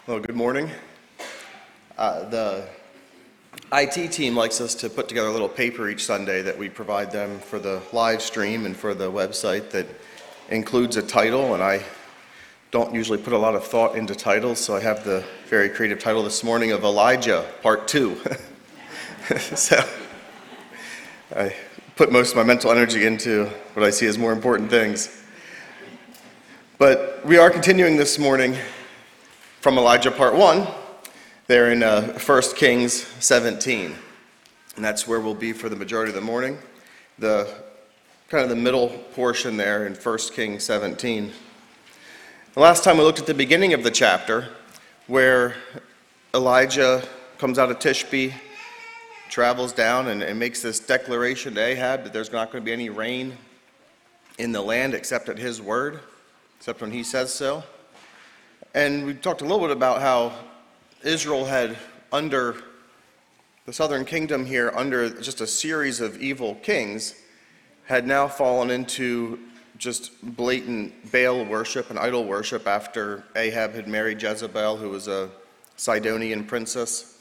Well, good morning. The IT team likes us to put together a little paper each Sunday that we provide them for the live stream and for the website that includes a title, and I don't usually put a lot of thought into titles, so I have the very creative title this morning of Elijah, Part 2. So I put most of my mental energy into what I see as more important things. But we are continuing this morning from Elijah Part 1, there in 1 Kings 17. And that's where we'll be for the majority of the morning. The kind of the middle portion there in 1 Kings 17. The last time we looked at the beginning of the chapter, where Elijah comes out of Tishbe, travels down and makes this declaration to Ahab that there's not going to be any rain in the land except at his word, except when he says so. And we talked a little bit about how Israel had, under the southern kingdom here, under just a series of evil kings, had now fallen into just blatant Baal worship and idol worship after Ahab had married Jezebel, who was a Sidonian princess.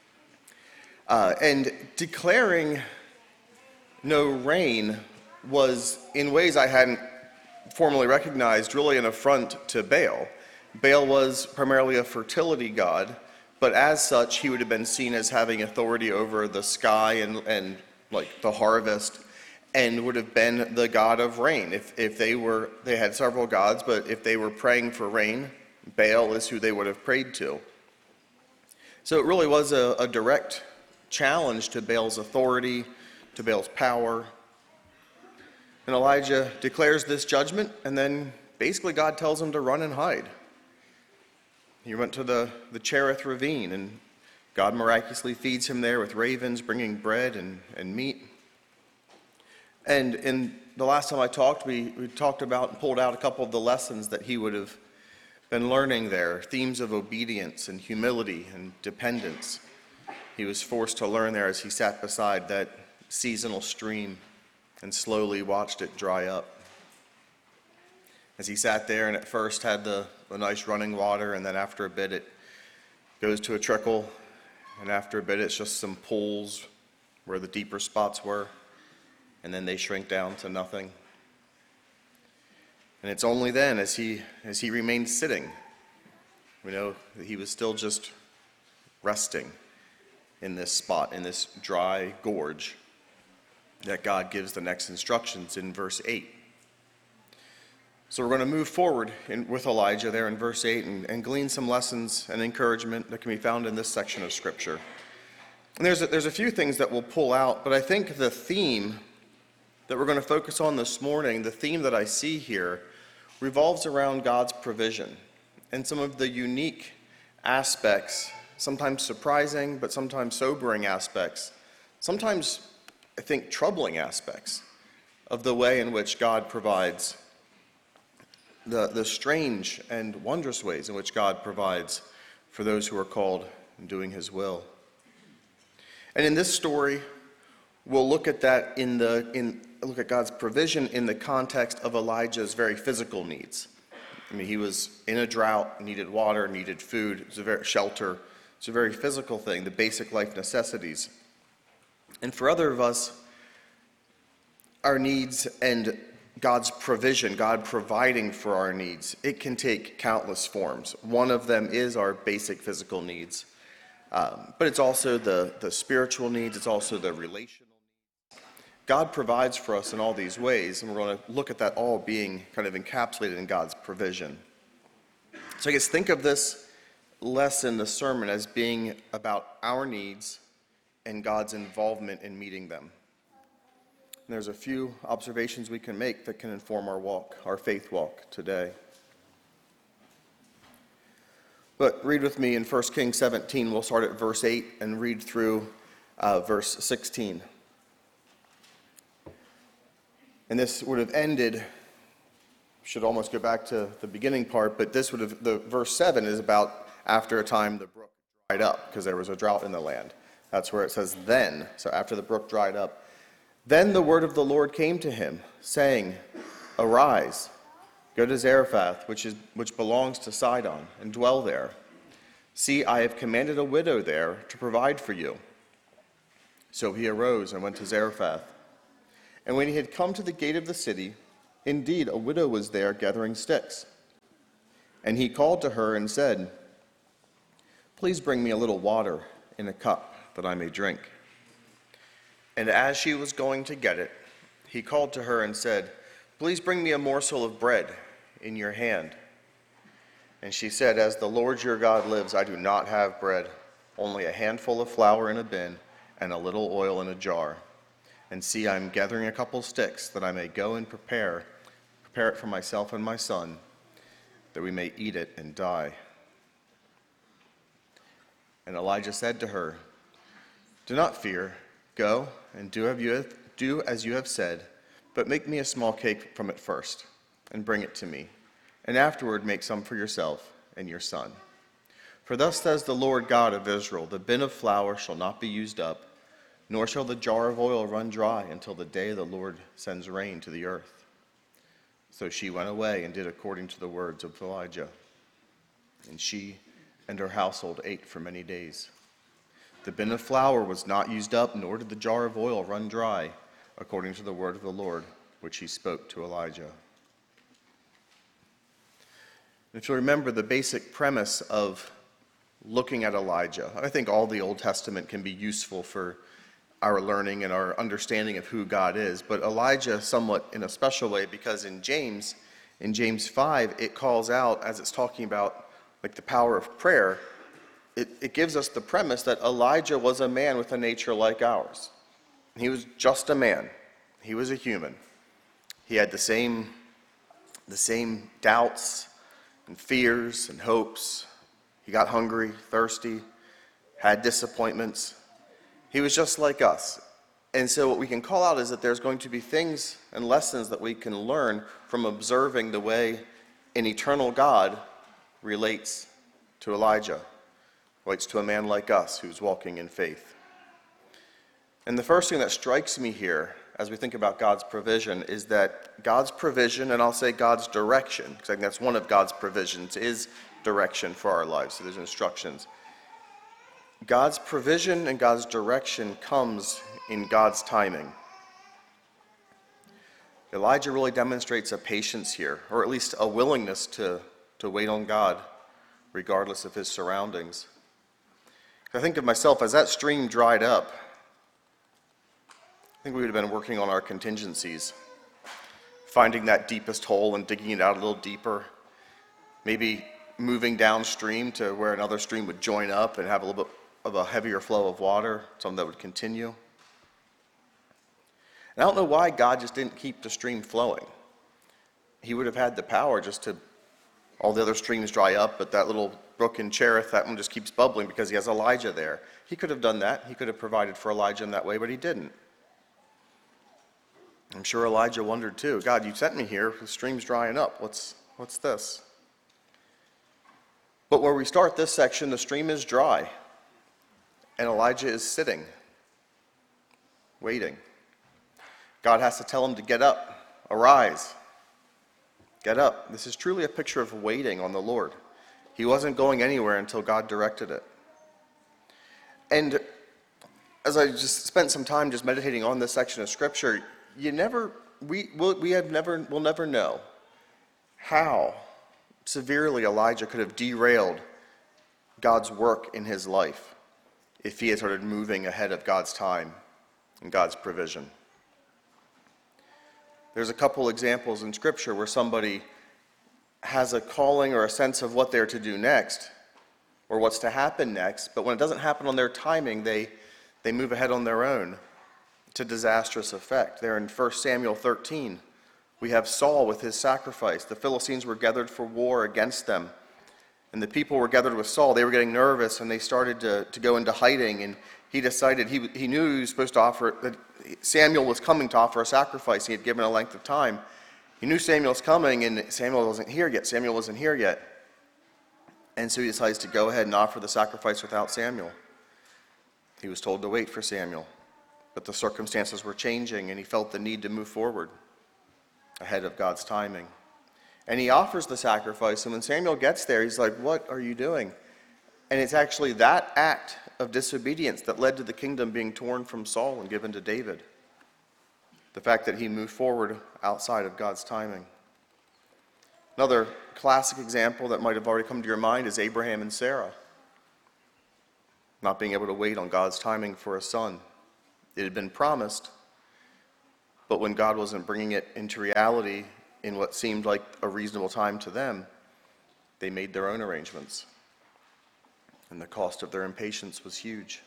And declaring no rain was, in ways I hadn't formally recognized, really an affront to Baal. Baal was primarily a fertility god, but as such, he would have been seen as having authority over the sky and like the harvest, and would have been the god of rain. If they had several gods, but if they were praying for rain, Baal is who they would have prayed to. So it really was a direct challenge to Baal's authority, to Baal's power. And Elijah declares this judgment, and then basically God tells him to run and hide. He went to the Cherith ravine, and God miraculously feeds him there with ravens bringing bread and meat. And in the last time I talked, we talked about and pulled out a couple of the lessons that he would have been learning there, themes of obedience and humility and dependence. He was forced to learn there as he sat beside that seasonal stream and slowly watched it dry up. As he sat there and at first had the nice running water, and then after a bit it goes to a trickle, and after a bit it's just some pools where the deeper spots were, and then they shrink down to nothing. And it's only then, as he remained sitting, we know that he was still just resting in this spot, in this dry gorge, that God gives the next instructions in verse 8. So we're going to move forward with Elijah there in verse 8 and glean some lessons and encouragement that can be found in this section of Scripture. And there's a few things that we'll pull out, but I think the theme that we're going to focus on this morning, the theme that I see here, revolves around God's provision and some of the unique aspects, sometimes surprising, but sometimes sobering aspects, sometimes, I think, troubling aspects of the way in which God provides, the strange and wondrous ways in which God provides for those who are called in doing his will. And in this story, we'll look at that look at God's provision in the context of Elijah's very physical needs. I mean, he was in a drought, needed water, needed food, it was a very shelter. It's a very physical thing, the basic life necessities. And for other of us, our needs and God's provision, God providing for our needs, it can take countless forms. One of them is our basic physical needs, but it's also the spiritual needs, it's also the relational needs. God provides for us in all these ways, and we're going to look at that all being kind of encapsulated in God's provision. So I guess think of this lesson, the sermon, as being about our needs and God's involvement in meeting them. And there's a few observations we can make that can inform our walk, our faith walk today. But read with me in 1 Kings 17. We'll start at verse 8 and read through verse 16. And this would have ended, should almost go back to the beginning part, but this would have, the verse 7 is about after a time the brook dried up, because there was a drought in the land. That's where it says then, so after the brook dried up. Then the word of the Lord came to him, saying, Arise, go to Zarephath, which belongs to Sidon, and dwell there. See, I have commanded a widow there to provide for you." So he arose and went to Zarephath. And when he had come to the gate of the city, indeed a widow was there gathering sticks. And he called to her and said, "Please bring me a little water in a cup that I may drink." And as she was going to get it, he called to her and said, "Please bring me a morsel of bread in your hand." And she said, "As the Lord your God lives, I do not have bread, only a handful of flour in a bin and a little oil in a jar. And see, I am gathering a couple sticks that I may go and prepare it for myself and my son, that we may eat it and die." And Elijah said to her, "Do not fear. Go and do as you have said, but make me a small cake from it first, and bring it to me. And afterward make some for yourself and your son. For thus says the Lord God of Israel, the bin of flour shall not be used up, nor shall the jar of oil run dry until the day the Lord sends rain to the earth." So she went away and did according to the words of Elijah. And she and her household ate for many days. The bin of flour was not used up, nor did the jar of oil run dry, according to the word of the Lord, which he spoke to Elijah. If you remember the basic premise of looking at Elijah, I think all the Old Testament can be useful for our learning and our understanding of who God is, but Elijah somewhat in a special way, because in James 5, it calls out, as it's talking about like the power of prayer, it gives us the premise that Elijah was a man with a nature like ours. He was just a man. He was a human. He had the same doubts and fears and hopes. He got hungry, thirsty, had disappointments. He was just like us. And so what we can call out is that there's going to be things and lessons that we can learn from observing the way an eternal God relates to Elijah, relates to a man like us who's walking in faith. And the first thing that strikes me here as we think about God's provision is that God's provision, and I'll say God's direction, because I think that's one of God's provisions, is direction for our lives. So there's instructions. God's provision and God's direction comes in God's timing. Elijah really demonstrates a patience here, or at least a willingness to wait on God, regardless of his surroundings. I think of myself, as that stream dried up, I think we would have been working on our contingencies, finding that deepest hole and digging it out a little deeper, maybe moving downstream to where another stream would join up and have a little bit of a heavier flow of water, something that would continue. And I don't know why God just didn't keep the stream flowing. He would have had the power just to, all the other streams dry up, but that little brook in Cherith, that one just keeps bubbling because he has Elijah there. He could have done that. He could have provided for Elijah in that way, but he didn't. I'm sure Elijah wondered too, God, you sent me here, the stream's drying up. What's this? But where we start this section, the stream is dry, and Elijah is sitting, waiting. God has to tell him to get up, arise, get up. This is truly a picture of waiting on the Lord. He wasn't going anywhere until God directed it. And as I just spent some time just meditating on this section of Scripture, we'll never know how severely Elijah could have derailed God's work in his life if he had started moving ahead of God's time and God's provision. There's a couple examples in Scripture where somebody has a calling or a sense of what they're to do next or what's to happen next, but when it doesn't happen on their timing, they move ahead on their own to disastrous effect. There in 1 Samuel 13, we have Saul with his sacrifice. The Philistines were gathered for war against them, and the people were gathered with Saul. They were getting nervous, and they started to go into hiding, and he decided he knew he was supposed to offer, that Samuel was coming to offer a sacrifice. He had given a length of time. He knew Samuel was coming, and Samuel wasn't here yet. And so he decides to go ahead and offer the sacrifice without Samuel. He was told to wait for Samuel, but the circumstances were changing, and he felt the need to move forward ahead of God's timing. And he offers the sacrifice, and when Samuel gets there, he's like, "What are you doing?" And it's actually that act of disobedience that led to the kingdom being torn from Saul and given to David. The fact that he moved forward outside of God's timing. Another classic example that might have already come to your mind is Abraham and Sarah. Not being able to wait on God's timing for a son. It had been promised, but when God wasn't bringing it into reality in what seemed like a reasonable time to them, they made their own arrangements. And the cost of their impatience was huge.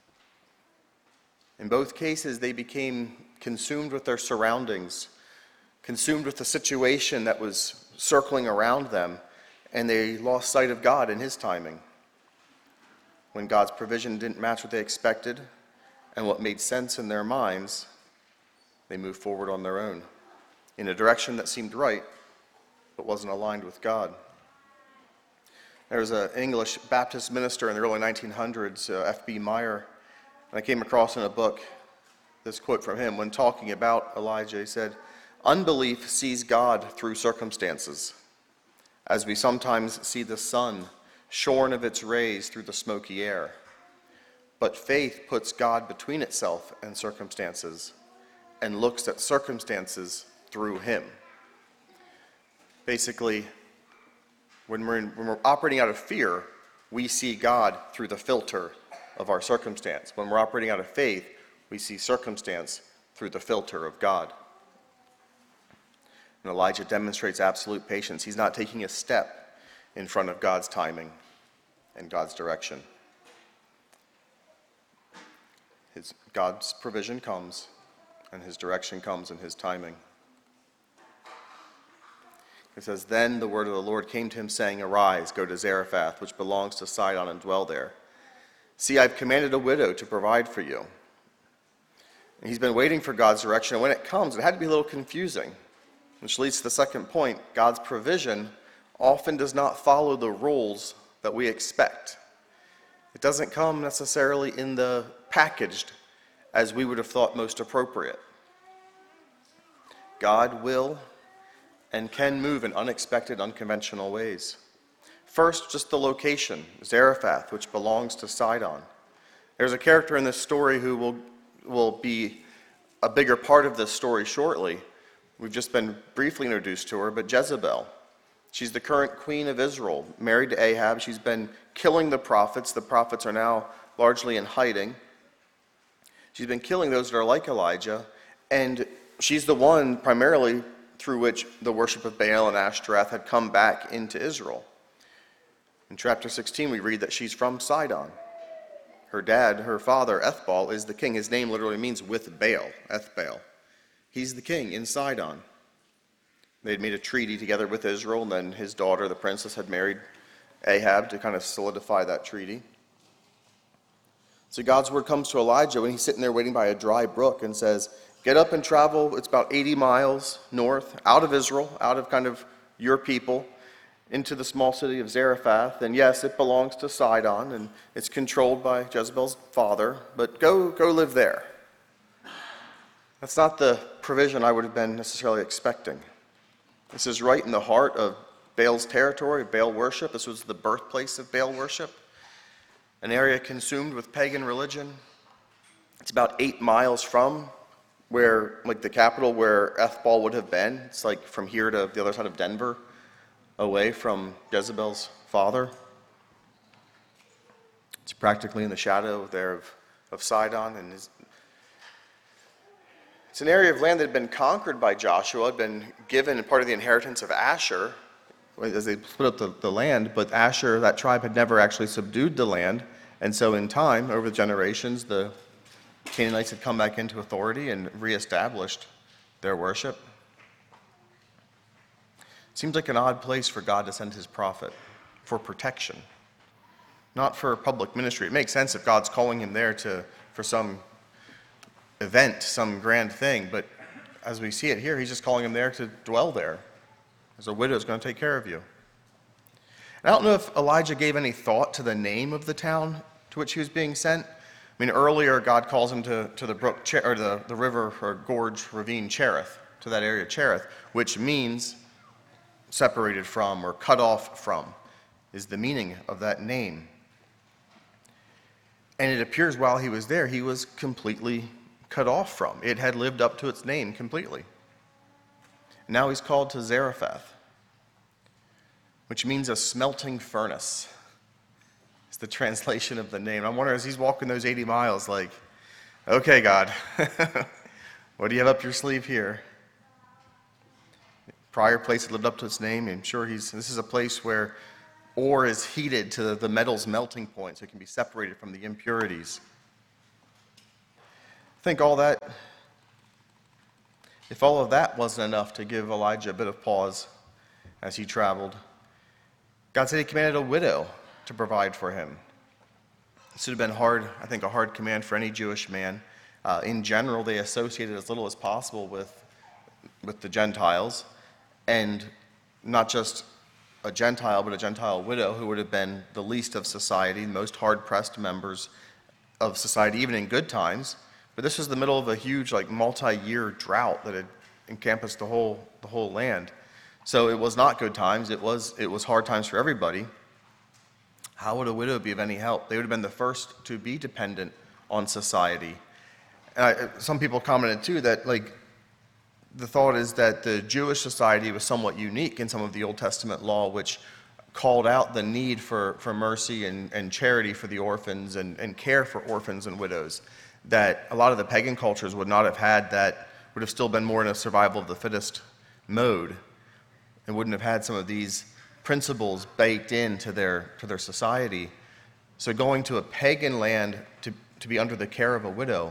In both cases, they became consumed with their surroundings, consumed with the situation that was circling around them, and they lost sight of God and his timing. When God's provision didn't match what they expected and what made sense in their minds, they moved forward on their own in a direction that seemed right but wasn't aligned with God. There was an English Baptist minister in the early 1900s, F.B. Meyer, and I came across in a book this quote from him when talking about Elijah. He said, "Unbelief sees God through circumstances, as we sometimes see the sun shorn of its rays through the smoky air. But faith puts God between itself and circumstances and looks at circumstances through him." Basically, when we're operating out of fear, we see God through the filter of our circumstance. When we're operating out of faith, we see circumstance through the filter of God. And Elijah demonstrates absolute patience. He's not taking a step in front of God's timing and God's direction. God's provision comes, and his direction comes in his timing. It says, "Then the word of the Lord came to him, saying, Arise, go to Zarephath, which belongs to Sidon, and dwell there. See, I've commanded a widow to provide for you." And he's been waiting for God's direction, and when it comes, it had to be a little confusing, which leads to the second point. God's provision often does not follow the rules that we expect. It doesn't come necessarily in the packaged as we would have thought most appropriate. God will and can move in unexpected, unconventional ways. First, just the location, Zarephath, which belongs to Sidon. There's a character in this story who will be a bigger part of this story shortly. We've just been briefly introduced to her, but Jezebel. She's the current queen of Israel, married to Ahab. She's been killing the prophets. The prophets are now largely in hiding. She's been killing those that are like Elijah, and she's the one primarily through which the worship of Baal and Ashtoreth had come back into Israel. In chapter 16, we read that she's from Sidon. Her dad, her father, Ethbaal, is the king. His name literally means with Baal, Ethbaal. He's the king in Sidon. They'd made a treaty together with Israel, and then his daughter, the princess, had married Ahab to kind of solidify that treaty. So God's word comes to Elijah when he's sitting there waiting by a dry brook and says, "Get up and travel." It's about 80 miles north, out of Israel, out of kind of your people, into the small city of Zarephath. And yes, it belongs to Sidon, and it's controlled by Jezebel's father, but go live there. That's not the provision I would have been necessarily expecting. This is right in the heart of Baal's territory, Baal worship. This was the birthplace of Baal worship, an area consumed with pagan religion. It's about 8 miles from where, like the capital where Ethbaal would have been. It's like from here to the other side of Denver, away from Jezebel's father. It's practically in the shadow there of Sidon, and it's an area of land that had been conquered by Joshua, had been given part of the inheritance of Asher as they split up the land, but Asher, that tribe, had never actually subdued the land, and so in time, over the generations, the Canaanites had come back into authority and reestablished their worship. Seems like an odd place for God to send his prophet for protection, not for public ministry. It makes sense if God's calling him there for some event, some grand thing, but as we see it here, he's just calling him there to dwell there. As a widow is going to take care of you. And I don't know if Elijah gave any thought to the name of the town to which he was being sent. I mean, earlier God calls him to the brook, or the river or gorge, ravine Cherith, to that area Cherith, which means separated from or cut off from, is the meaning of that name. And it appears while he was there, he was completely cut off from. It had lived up to its name completely. Now he's called to Zarephath, which means a smelting furnace. It's the translation of the name. I'm wondering, as he's walking those 80 miles, like, okay, God, what do you have up your sleeve here? Prior place had lived up to its name. I'm sure this is a place where ore is heated to the metal's melting point so it can be separated from the impurities. Think if all of that wasn't enough to give Elijah a bit of pause as he traveled, God said he commanded a widow to provide for him. This would have been a hard command for any Jewish man. In general, they associated as little as possible with the Gentiles, and not just a Gentile, but a Gentile widow who would have been the least of society, most hard-pressed members of society, even in good times. But this was the middle of a huge, multi-year drought that had encompassed the whole land. So it was not good times. It was hard times for everybody. How would a widow be of any help? They would have been the first to be dependent on society. Some people commented too that the thought is that the Jewish society was somewhat unique in some of the Old Testament law, which called out the need for mercy and charity for the orphans and care for orphans and widows, that a lot of the pagan cultures would not have had. That would have still been more in a survival of the fittest mode and wouldn't have had some of these principles baked into their society. So going to a pagan land to be under the care of a widow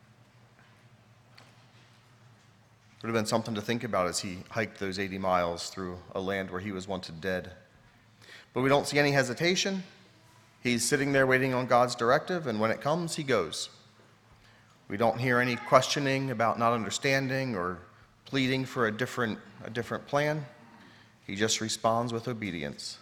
would have been something to think about as he hiked those 80 miles through a land where he was wanted dead. But we don't see any hesitation. He's sitting there waiting on God's directive, and when it comes, he goes. We don't hear any questioning about not understanding or pleading for a different plan. He just responds with obedience.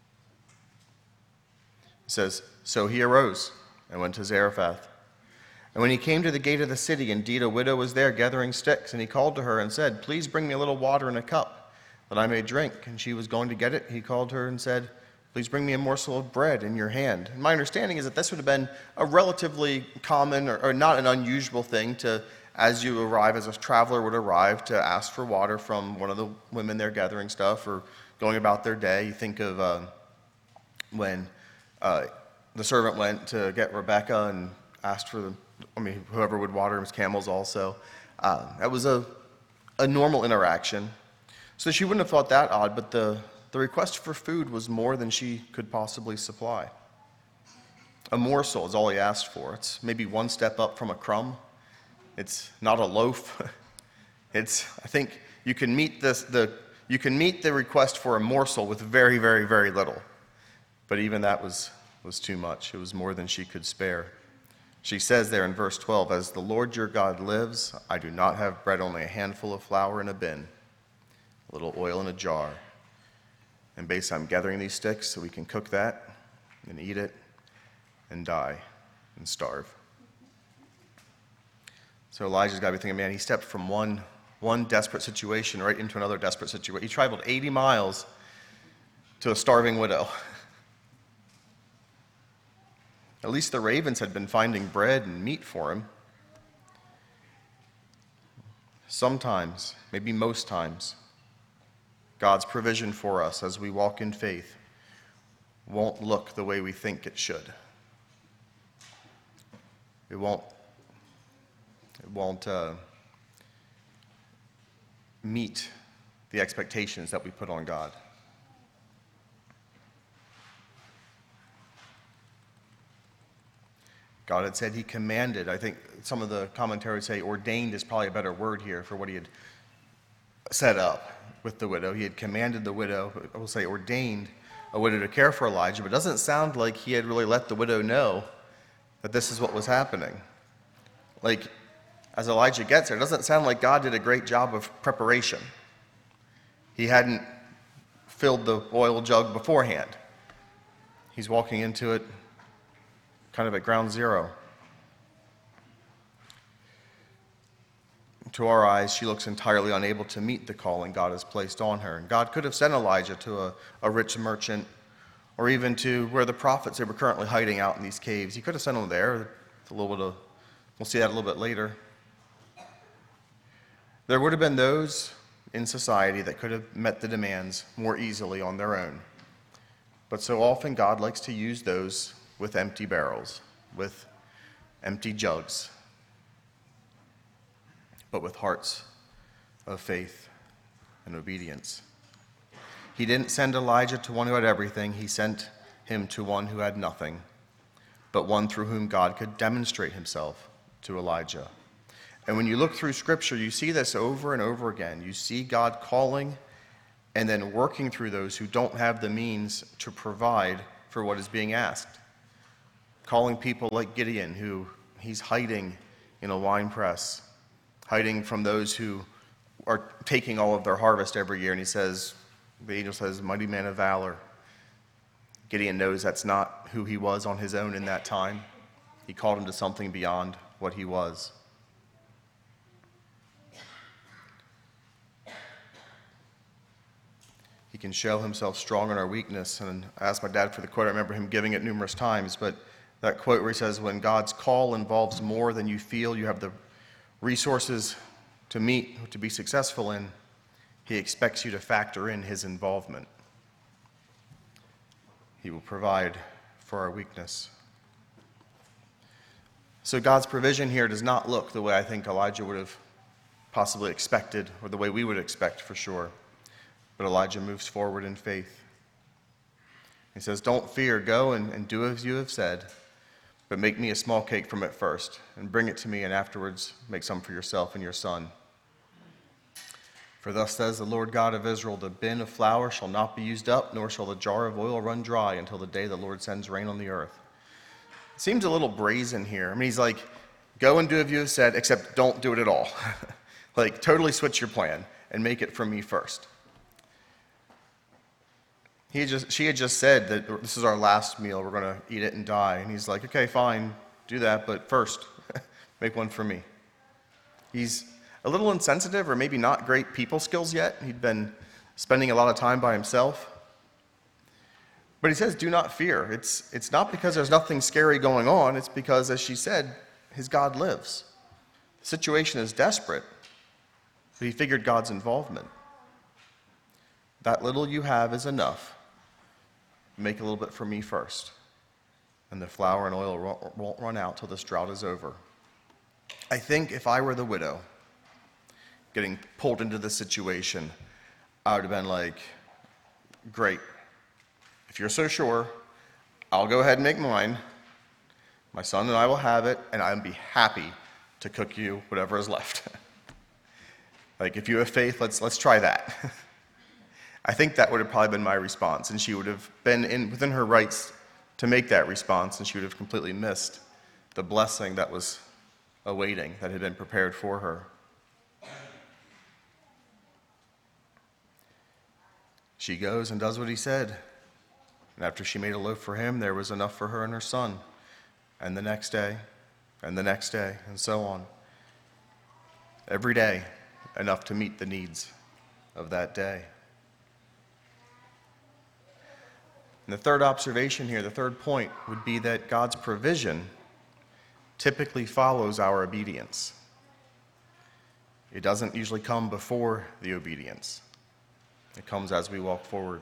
It says, so he arose and went to Zarephath. And when he came to the gate of the city, indeed a widow was there gathering sticks, and he called to her and said, please bring me a little water in a cup, that I may drink. And she was going to get it. He called her and said, please bring me a morsel of bread in your hand. And my understanding is that this would have been a relatively common or not an unusual thing to, as you arrive, as a traveler would arrive, to ask for water from one of the women there gathering stuff or going about their day. You think of when the servant went to get Rebecca and asked for whoever would water his camels also. That was a normal interaction. So she wouldn't have thought that odd, but the request for food was more than she could possibly supply. A morsel is all he asked for. It's maybe one step up from a crumb. It's not a loaf. I think you can meet the request for a morsel with very, very, very little. But even that was too much. It was more than she could spare. She says there in verse 12, as the Lord your God lives, I do not have bread, only a handful of flour in a bin, a little oil in a jar. And basically, I'm gathering these sticks so we can cook that and eat it and die and starve. So Elijah's got to be thinking, man, he stepped from one desperate situation right into another desperate situation. He traveled 80 miles to a starving widow. At least the ravens had been finding bread and meat for him. Sometimes, maybe most times, God's provision for us as we walk in faith won't look the way we think it should. It won't meet the expectations that we put on God. God had said he commanded. I think some of the commentaries say ordained is probably a better word here for what he had set up with the widow. He had commanded the widow, I will say ordained a widow to care for Elijah, but it doesn't sound like he had really let the widow know that this is what was happening. As Elijah gets there, it doesn't sound like God did a great job of preparation. He hadn't filled the oil jug beforehand. He's walking into it kind of at ground zero. To our eyes, she looks entirely unable to meet the calling God has placed on her. And God could have sent Elijah to a rich merchant or even to where the prophets, they were currently hiding out in these caves. He could have sent them there. We'll see that a little bit later. There would have been those in society that could have met the demands more easily on their own. But so often God likes to use those with empty barrels, with empty jugs, but with hearts of faith and obedience. He didn't send Elijah to one who had everything. He sent him to one who had nothing, but one through whom God could demonstrate himself to Elijah. And when you look through Scripture, you see this over and over again. You see God calling and then working through those who don't have the means to provide for what is being asked. Calling people like Gideon, who he's hiding in a wine press, hiding from those who are taking all of their harvest every year. And the angel says, mighty man of valor. Gideon knows that's not who he was on his own in that time. He called him to something beyond what he was. He can show himself strong in our weakness. And I asked my dad for the quote. I remember him giving it numerous times, but that quote where he says, when God's call involves more than you feel you have the resources to meet, to be successful in, he expects you to factor in his involvement. He will provide for our weakness. So God's provision here does not look the way I think Elijah would have possibly expected, or the way we would expect for sure. But Elijah moves forward in faith. He says, don't fear, go and do as you have said, but make me a small cake from it first, and bring it to me, and afterwards make some for yourself and your son. For thus says the Lord God of Israel, the bin of flour shall not be used up, nor shall the jar of oil run dry until the day the Lord sends rain on the earth. It seems a little brazen here. I mean, he's like, go and do as you have said, except don't do it at all. Like, totally switch your plan and make it for me first. She had just said that this is our last meal, we're going to eat it and die. And he's like, okay, fine, do that, but first, make one for me. He's a little insensitive, or maybe not great people skills yet. He'd been spending a lot of time by himself. But he says, do not fear. It's not because there's nothing scary going on. It's because, as she said, his God lives. The situation is desperate, but he figured God's involvement. That little you have is enough. Make a little bit for me first, and the flour and oil won't run out till this drought is over. I think if I were the widow getting pulled into this situation, I would have been like, great. If you're so sure, I'll go ahead and make mine. My son and I will have it, and I'll be happy to cook you whatever is left. Like, if you have faith, let's try that. I think that would have probably been my response, and she would have been within her rights to make that response, and she would have completely missed the blessing that was awaiting, that had been prepared for her. She goes and does what he said, and after she made a loaf for him, there was enough for her and her son, and the next day, and the next day, and so on. Every day, enough to meet the needs of that day. And the third observation here, the third point, would be that God's provision typically follows our obedience. It doesn't usually come before the obedience. It comes as we walk forward.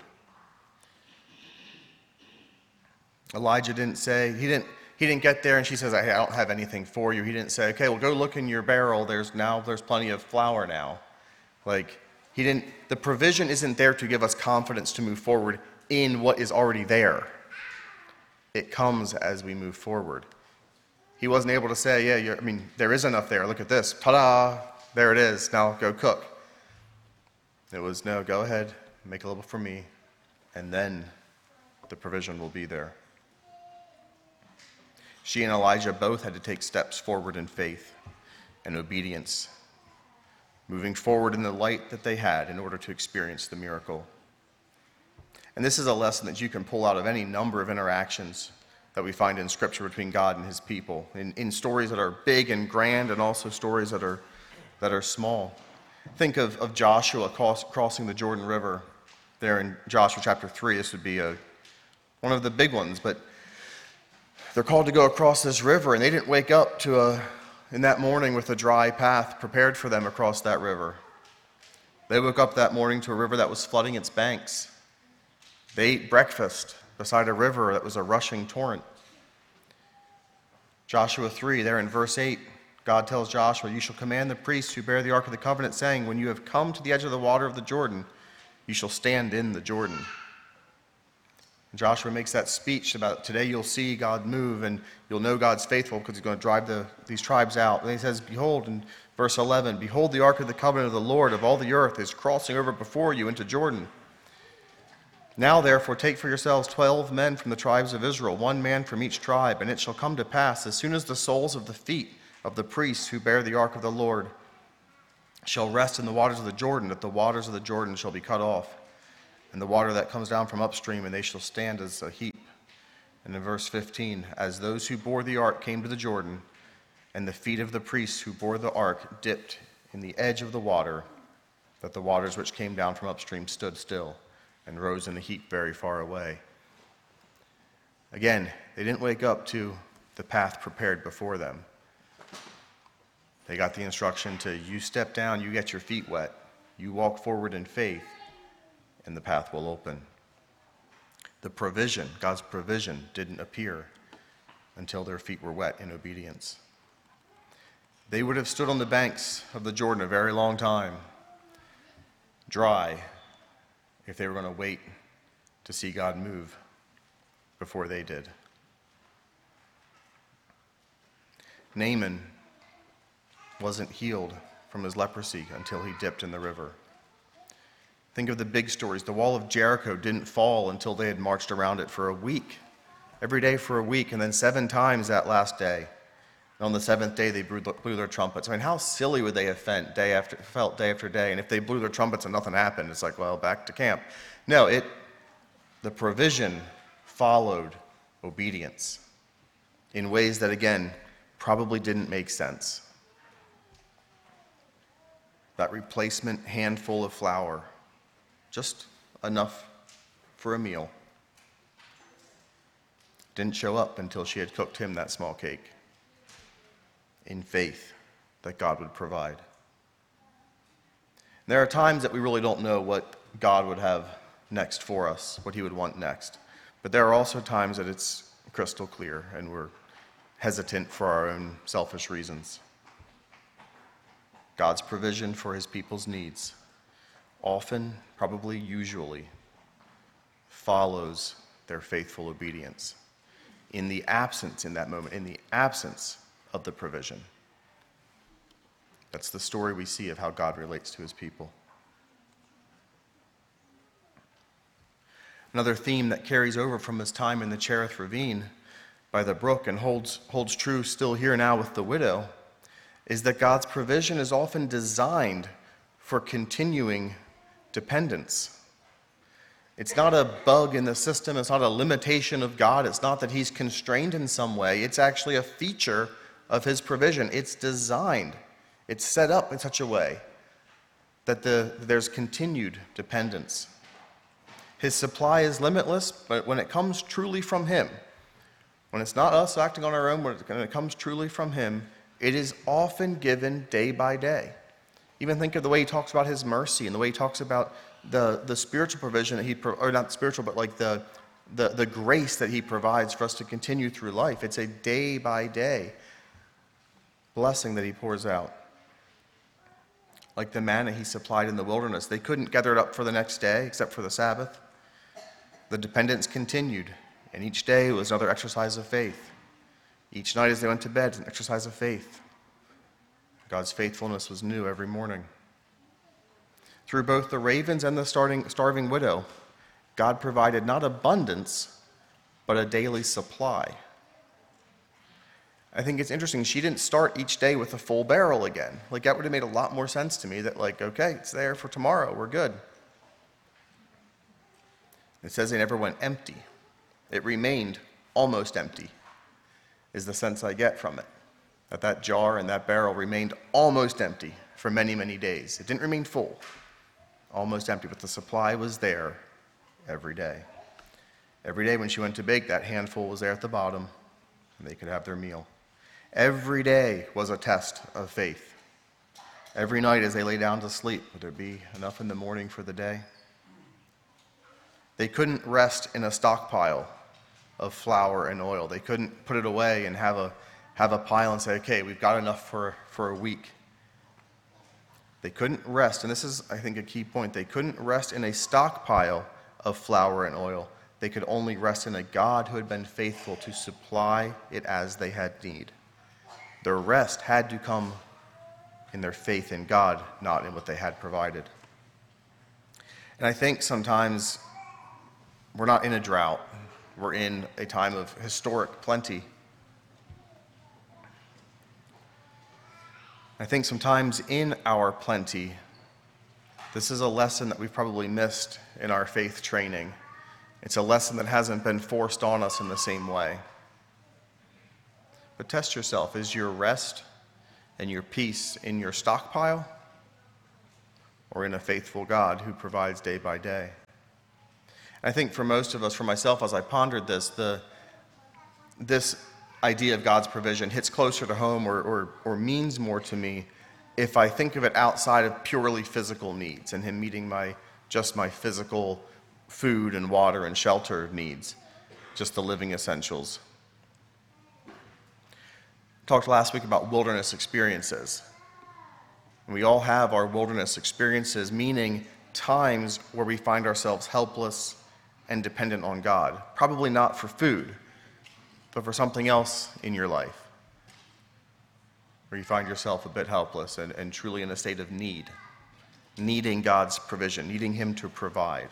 Elijah didn't say, he didn't get there and she says, hey, I don't have anything for you. He didn't say, okay, well, go look in your barrel. There's plenty of flour now. The provision isn't there to give us confidence to move forward in what is already there. It comes as we move forward. He wasn't able to say, there is enough there. Look at this. Ta-da! There it is. Now go cook. It was, no, go ahead, make a little for me, and then the provision will be there. She and Elijah both had to take steps forward in faith and obedience, moving forward in the light that they had in order to experience the miracle. And this is a lesson that you can pull out of any number of interactions that we find in Scripture between God and his people, in stories that are big and grand, and also stories that are small. Think of Joshua crossing the Jordan River there in Joshua chapter 3. This would be one one of the big ones, but they're called to go across this river, and they didn't wake up in that morning with a dry path prepared for them across that river. They woke up that morning to a river that was flooding its banks. They ate breakfast beside a river that was a rushing torrent. Joshua 3, there in verse 8, God tells Joshua, "You shall command the priests who bear the Ark of the Covenant, saying, when you have come to the edge of the water of the Jordan, you shall stand in the Jordan." And Joshua makes that speech about today you'll see God move and you'll know God's faithful because he's going to drive these tribes out. And he says, behold, in verse 11, "Behold, the Ark of the Covenant of the Lord of all the earth is crossing over before you into Jordan. Now, therefore, take for yourselves 12 men from the tribes of Israel, 1 man from each tribe, and it shall come to pass, as soon as the soles of the feet of the priests who bear the ark of the Lord shall rest in the waters of the Jordan, that the waters of the Jordan shall be cut off, and the water that comes down from upstream, and they shall stand as a heap." And in verse 15, "As those who bore the ark came to the Jordan, and the feet of the priests who bore the ark dipped in the edge of the water, that the waters which came down from upstream stood still, and rose in a heap very far away." Again, they didn't wake up to the path prepared before them. They got the instruction to, you step down, you get your feet wet, you walk forward in faith, and the path will open. The provision, God's provision, didn't appear until their feet were wet in obedience. They would have stood on the banks of the Jordan a very long time, dry, if they were going to wait to see God move before they did. Naaman wasn't healed from his leprosy until he dipped in the river. Think of the big stories. The wall of Jericho didn't fall until they had marched around it for a week, every day for a week, and then 7 times that last day. And on the 7th day, they blew their trumpets. I mean, how silly would they have felt day after day? And if they blew their trumpets and nothing happened, it's like, well, back to camp. No, the provision followed obedience in ways that, again, probably didn't make sense. That replacement handful of flour, just enough for a meal, didn't show up until she had cooked him that small cake, in faith that God would provide. There are times that we really don't know what God would have next for us, what he would want next. But there are also times that it's crystal clear and we're hesitant for our own selfish reasons. God's provision for his people's needs often, probably usually, follows their faithful obedience. In the absence of the provision. That's the story we see of how God relates to his people. Another theme that carries over from his time in the Cherith Ravine by the brook and holds true still here now with the widow is that God's provision is often designed for continuing dependence. It's not a bug in the system. It's not a limitation of God. It's not that he's constrained in some way. It's actually a feature of his provision. It's designed. It's set up in such a way that there's continued dependence. His supply is limitless, but when it comes truly from him, when it's not us acting on our own, when it comes truly from him, it is often given day by day. Even think of the way he talks about his mercy and the way he talks about the spiritual provision that or not spiritual, but like the grace that he provides for us to continue through life. It's a day by day blessing that he pours out. Like the manna he supplied in the wilderness. They couldn't gather it up for the next day except for the Sabbath. The dependence continued, and each day was another exercise of faith. Each night as they went to bed, an exercise of faith. God's faithfulness was new every morning. Through both the ravens and the starving widow, God provided not abundance, but a daily supply. I think it's interesting, she didn't start each day with a full barrel again. Like, that would have made a lot more sense to me that, like, okay, it's there for tomorrow, we're good. It says they never went empty. It remained almost empty, is the sense I get from it. That jar and that barrel remained almost empty for many, many days. It didn't remain full, almost empty, but the supply was there every day. Every day when she went to bake, that handful was there at the bottom, and they could have their meal. Every day was a test of faith. Every night as they lay down to sleep, would there be enough in the morning for the day? They couldn't rest in a stockpile of flour and oil. They couldn't put it away and have a pile and say, okay, we've got enough for a week. They couldn't rest, and this is, I think, a key point. They couldn't rest in a stockpile of flour and oil. They could only rest in a God who had been faithful to supply it as they had need. Their rest had to come in their faith in God, not in what they had provided. And I think sometimes we're not in a drought. We're in a time of historic plenty. I think sometimes in our plenty, this is a lesson that we've probably missed in our faith training. It's a lesson that hasn't been forced on us in the same way. But test yourself. Is your rest and your peace in your stockpile or in a faithful God who provides day by day? I think for most of us, for myself, as I pondered this idea of God's provision hits closer to home or means more to me if I think of it outside of purely physical needs and Him meeting just my physical food and water and shelter needs, just the living essentials. Talked last week about wilderness experiences. And we all have our wilderness experiences, meaning times where we find ourselves helpless and dependent on God. Probably not for food, but for something else in your life, where you find yourself a bit helpless and truly in a state of need, needing God's provision, needing Him to provide.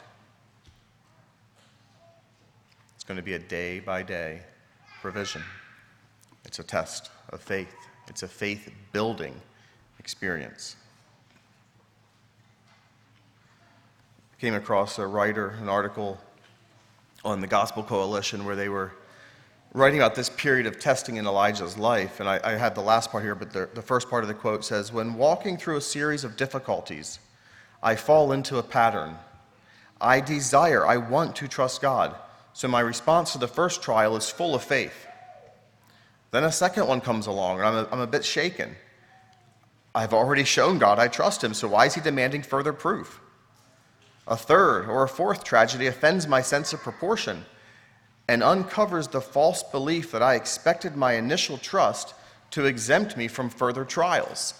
It's going to be a day-by-day provision. It's a test of faith. It's a faith-building experience. I came across an article on the Gospel Coalition where they were writing about this period of testing in Elijah's life. And I had the last part here, but the first part of the quote says, "When walking through a series of difficulties, I fall into a pattern. I want to trust God. So my response to the first trial is full of faith. Then a second one comes along, and I'm a bit shaken. I've already shown God I trust Him, so why is He demanding further proof? A third or a fourth tragedy offends my sense of proportion and uncovers the false belief that I expected my initial trust to exempt me from further trials."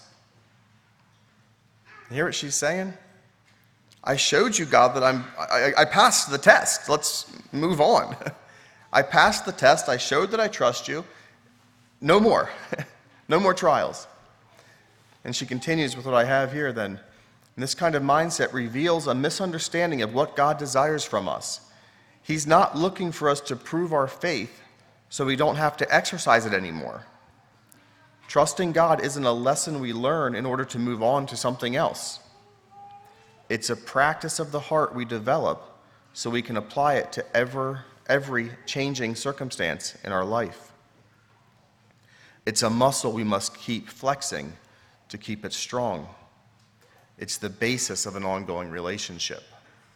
You hear what she's saying? I showed you, God, that I passed the test. Let's move on. I passed the test. I showed that I trust you. No more. No more trials. And she continues with what I have here then. And this kind of mindset reveals a misunderstanding of what God desires from us. He's not looking for us to prove our faith so we don't have to exercise it anymore. Trusting God isn't a lesson we learn in order to move on to something else. It's a practice of the heart we develop so we can apply it to every changing circumstance in our life. It's a muscle we must keep flexing to keep it strong. It's the basis of an ongoing relationship.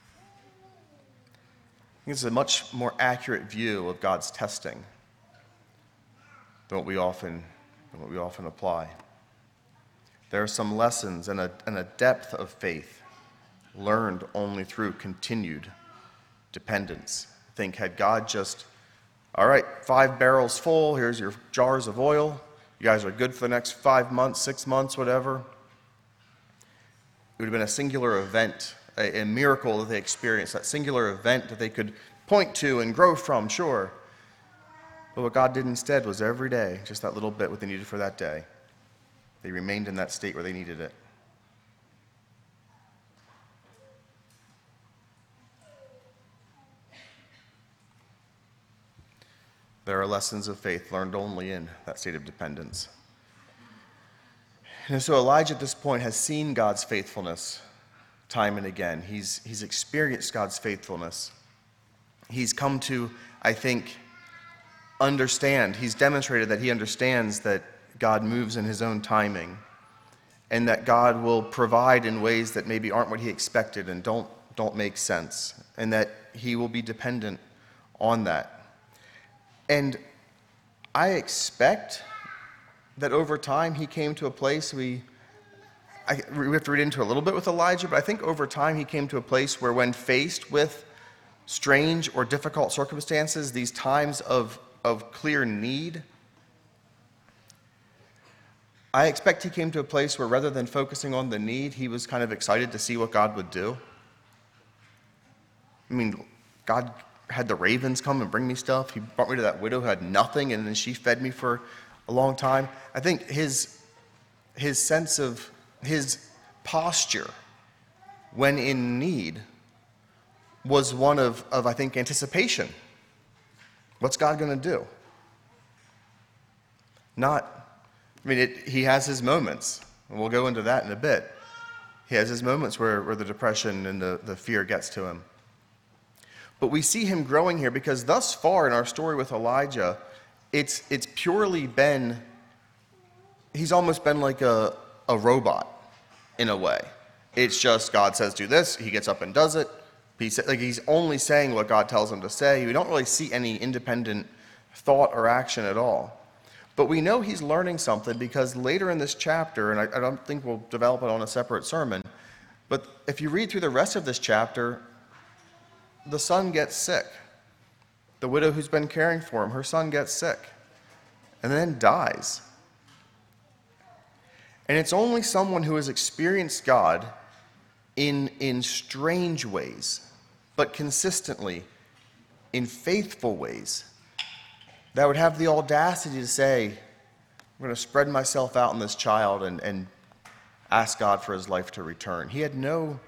I think it's a much more accurate view of God's testing than what we often apply. There are some lessons and a depth of faith learned only through continued dependence. Think, had God just, all right, 5 barrels full, here's your jars of oil, you guys are good for the next 5 months, 6 months, whatever. It would have been a singular event, a miracle that they experienced, that singular event that they could point to and grow from, sure. But what God did instead was every day, just that little bit what they needed for that day. They remained in that state where they needed it. There are lessons of faith learned only in that state of dependence. And so Elijah at this point has seen God's faithfulness time and again. He's experienced God's faithfulness. He's come to, I think, understand. He's demonstrated that he understands that God moves in His own timing and that God will provide in ways that maybe aren't what he expected and don't make sense, and that he will be dependent on that. And I expect that over time he came to a place, we have to read into a little bit with Elijah, but I think over time he came to a place where when faced with strange or difficult circumstances, these times of clear need, I expect he came to a place where rather than focusing on the need, he was kind of excited to see what God would do. I mean, God had the ravens come and bring me stuff. He brought me to that widow who had nothing, and then she fed me for a long time. I think his sense of his posture when in need was one of I think, anticipation. What's God going to do? He has his moments, and we'll go into that in a bit. He has his moments where the depression and the fear gets to him. But we see him growing here because thus far in our story with Elijah, it's purely been, he's almost been like a robot in a way. It's just God says do this, he gets up and does it. He's only saying what God tells him to say. We don't really see any independent thought or action at all. But we know he's learning something because later in this chapter, and I don't think we'll develop it on a separate sermon, but if you read through the rest of this chapter, the son gets sick. The widow who's been caring for him, her son gets sick and then dies. And it's only someone who has experienced God in strange ways, but consistently, in faithful ways, that would have the audacity to say, I'm going to spread myself out on this child and ask God for his life to return. He had no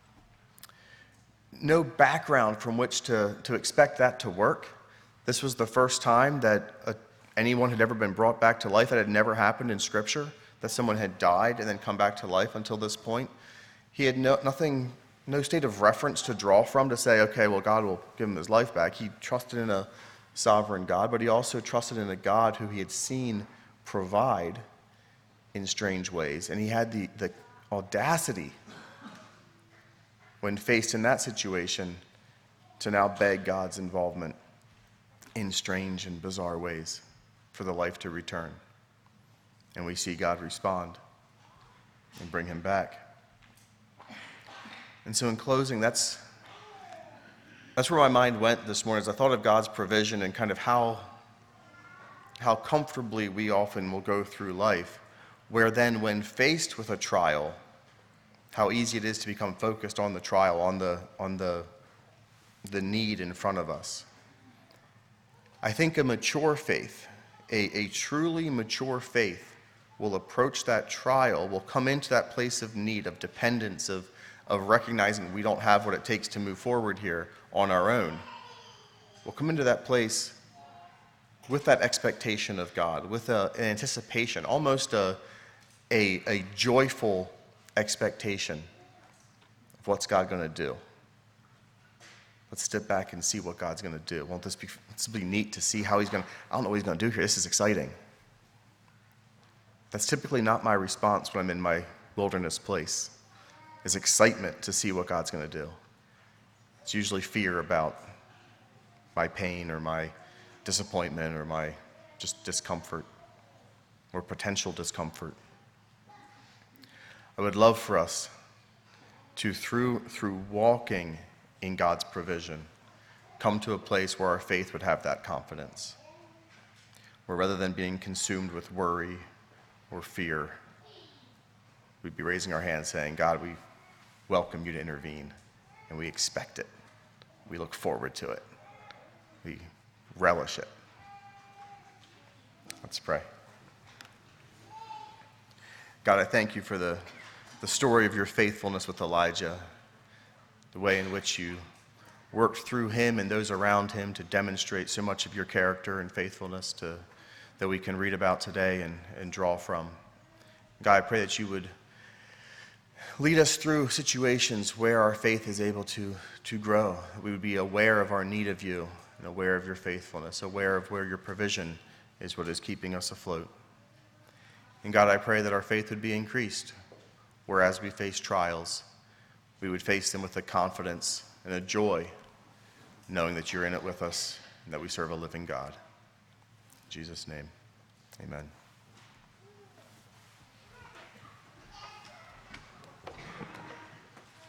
background from which to expect that to work. This was the first time that anyone had ever been brought back to life. That had never happened in Scripture, that someone had died and then come back to life until this point. He had no state of reference to draw from to say, okay, well, God will give him his life back. He trusted in a sovereign God, but he also trusted in a God who he had seen provide in strange ways. And he had the audacity, when faced in that situation, to now beg God's involvement in strange and bizarre ways for the life to return. And we see God respond and bring him back. And so in closing, that's where my mind went this morning as I thought of God's provision and kind of how comfortably we often will go through life, where then when faced with a trial, how easy it is to become focused on the trial, on the need in front of us. I think a mature faith, a truly mature faith, will approach that trial, will come into that place of need, of dependence, of recognizing we don't have what it takes to move forward here on our own. We'll come into that place with that expectation of God, with an anticipation, almost a joyful expectation of what's God going to do. Let's step back and see what God's going to do. Won't this be neat to see how he's going to, I don't know what he's going to do here. This is exciting. That's typically not my response when I'm in my wilderness place, is excitement to see what God's going to do. It's usually fear about my pain or my disappointment or my just discomfort or potential discomfort. I would love for us to, through walking in God's provision, come to a place where our faith would have that confidence, where rather than being consumed with worry or fear, we'd be raising our hands saying, God, we welcome you to intervene, and we expect it. We look forward to it. We relish it. Let's pray. God, I thank you for the story of your faithfulness with Elijah, the way in which you worked through him and those around him to demonstrate so much of your character and faithfulness that we can read about today and draw from. God, I pray that you would lead us through situations where our faith is able to grow. We would be aware of our need of you and aware of your faithfulness, aware of where your provision is what is keeping us afloat. And God, I pray that our faith would be increased, whereas we face trials, we would face them with a confidence and a joy, knowing that you're in it with us and that we serve a living God. In Jesus' name, amen.